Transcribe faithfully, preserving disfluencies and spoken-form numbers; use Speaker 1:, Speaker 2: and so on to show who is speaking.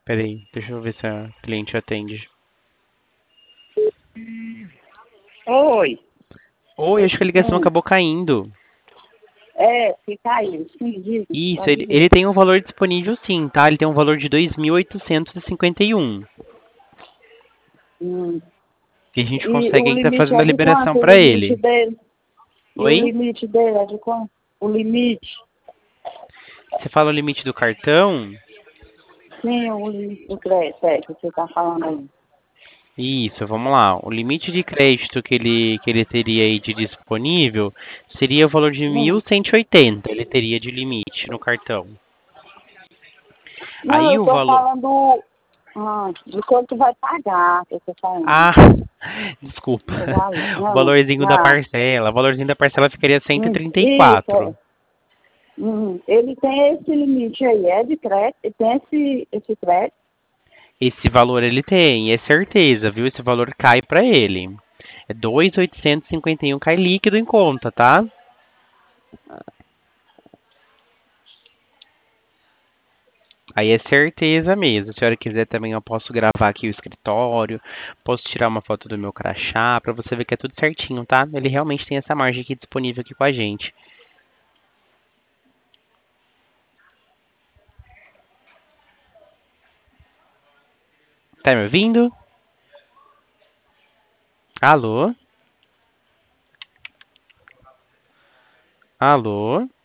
Speaker 1: Peraí, deixa eu ver se a cliente atende.
Speaker 2: Oi.
Speaker 1: Oi, acho que a ligação
Speaker 2: Hum.
Speaker 1: acabou caindo.
Speaker 2: É, fica aí. Sim, diz,
Speaker 1: Isso,
Speaker 2: pode
Speaker 1: ele,
Speaker 2: dizer.
Speaker 1: ele tem um valor disponível sim, tá? Ele tem um valor de dois mil oitocentos e cinquenta e um.
Speaker 2: Hum.
Speaker 1: E a gente
Speaker 2: E
Speaker 1: consegue
Speaker 2: o
Speaker 1: ainda
Speaker 2: limite
Speaker 1: fazendo a
Speaker 2: é de
Speaker 1: liberação
Speaker 2: quanto? O
Speaker 1: pra
Speaker 2: limite
Speaker 1: ele.
Speaker 2: dele? E o
Speaker 1: Oi?
Speaker 2: limite dele é de quanto? O limite?
Speaker 1: Você fala o limite do cartão?
Speaker 2: Sim, o limite do crédito, é, que você está falando aí.
Speaker 1: Isso, vamos lá. O limite de crédito que ele, que ele teria aí de disponível seria o valor de
Speaker 2: Hum.
Speaker 1: mil cento e oitenta. Ele teria de limite no cartão.
Speaker 2: Não,
Speaker 1: Aí
Speaker 2: eu
Speaker 1: o
Speaker 2: tô
Speaker 1: valor.
Speaker 2: falando ah, de quanto vai pagar, que eu tô falando.
Speaker 1: Ah, desculpa.
Speaker 2: O valor.
Speaker 1: O
Speaker 2: Não,
Speaker 1: valorzinho da
Speaker 2: ah,
Speaker 1: parcela. O valorzinho da parcela ficaria cento e
Speaker 2: hum,
Speaker 1: trinta e
Speaker 2: isso,
Speaker 1: quatro.
Speaker 2: é. Hum, ele tem esse limite aí, é de crédito, ele tem esse, esse crédito.
Speaker 1: Esse valor ele tem, é certeza, viu? Esse valor cai pra ele. É dois mil oitocentos e cinquenta e um cai líquido em conta, tá? Aí é certeza mesmo. Se a senhora quiser também eu posso gravar aqui o escritório, posso tirar uma foto do meu crachá pra você ver que é tudo certinho, tá? Ele realmente tem essa margem aqui disponível aqui com a gente. Tá me ouvindo? Alô? Alô?